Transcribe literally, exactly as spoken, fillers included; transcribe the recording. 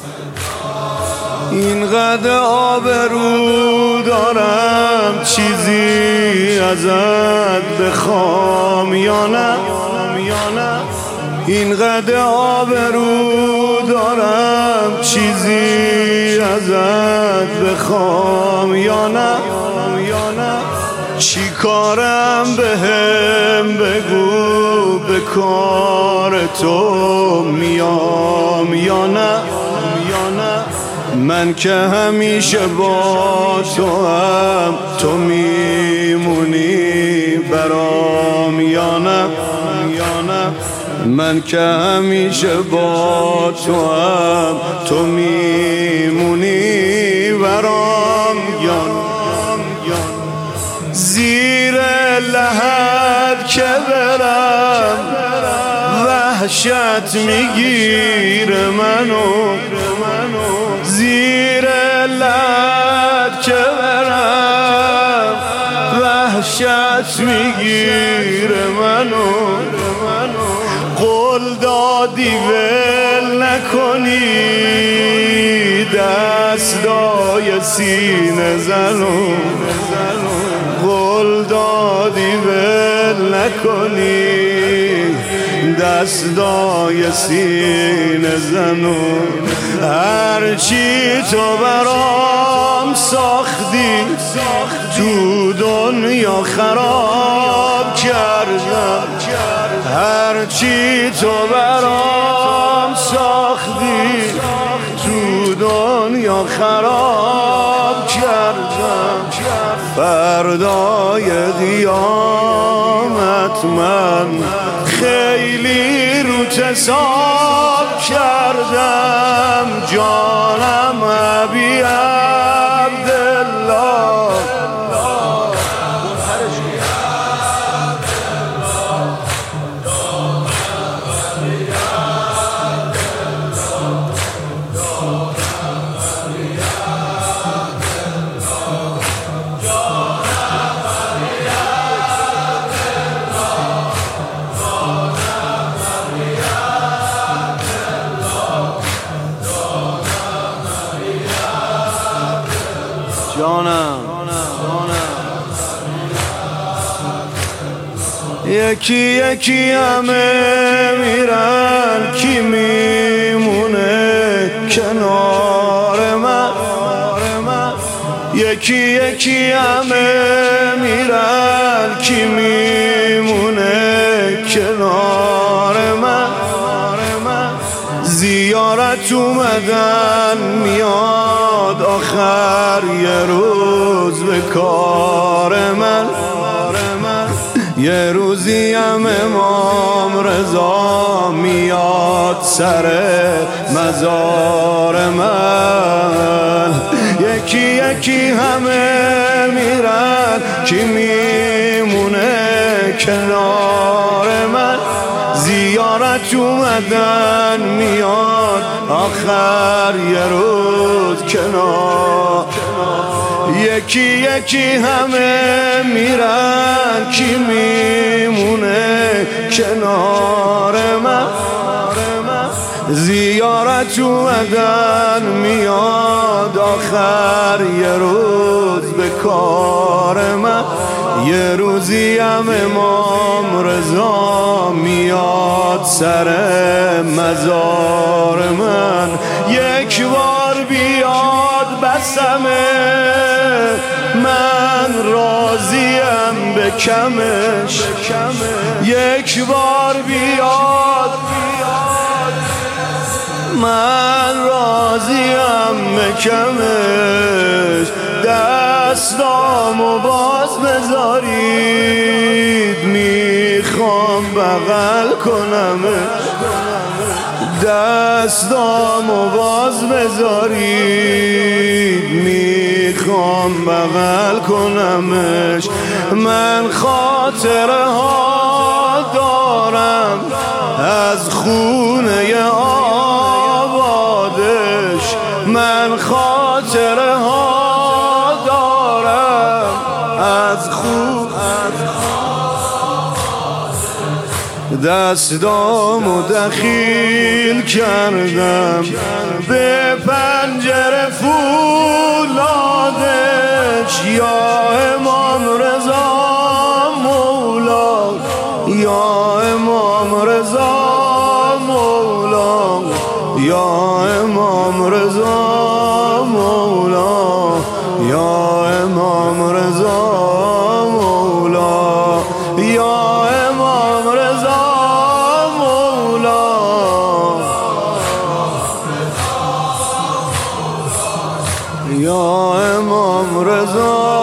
اینقدر آبرو دارم چیزی ازت بخوام یا نه؟ اینقدر آبرو دارم چیزی ازت بخوام یا نه؟ چی کارم بهم بگو، به کار تو میام یا نه؟ من که همیشه با تو هم، تو میمونی برام یا نه؟ من که همیشه با تو هم، تو میمونی برام یا نه؟ زیر لحد که برم وحشت میگیره منو، زیر لحد که برم وحشت میگیره منو. قول دادی ول نکنی دستای سینه زنو، قول دادی ول نکنی دستای سینه زنو. هرچی تو برام ساختی تو دنیا خراب کردم، هرچی تو برام ساختی تو دنیا خراب کردم. فردای قیامت من خیلی رو حساب کردم، جانم ابی عبدالله. جانم یکی یکی همه میرن، کی میمونه کنار من؟ یکی یکی همه میرن، کی میمونه کنار من؟ زیارت اومدن میاد آخر یه روز به کار من. یه روزی هم امام رضا میاد سر مزار من. یکی یکی همه میرن، کی میمونه کنار من؟ زیارت اومدن میاد آخر یه روز کنار. یکی یکی همه میرن، کی میمونه کنار من؟ زیارت اومدن میاد آخر یه روز به کار من. یه روزی هم امام رضا میاد سر مزار من. یک بار بیاد بسمه من راضیم به کمش، یک بار بیاد من راضیم به کمش. دستامو باز بذارید میخوام بغل کنمش، دستامو باز بذارید میخوام بغل کنمش. من خاطره ها دارم از خونه آبادش، من خاطره ها دارم از خونه دستامو دخیل کردم به پنجره فولادش، یا امام رضا مولا، یا امام رضا مولا، یا امام رضا مولا، یا امام رضا مولا، یا امام رضا مولا. یا امام رضا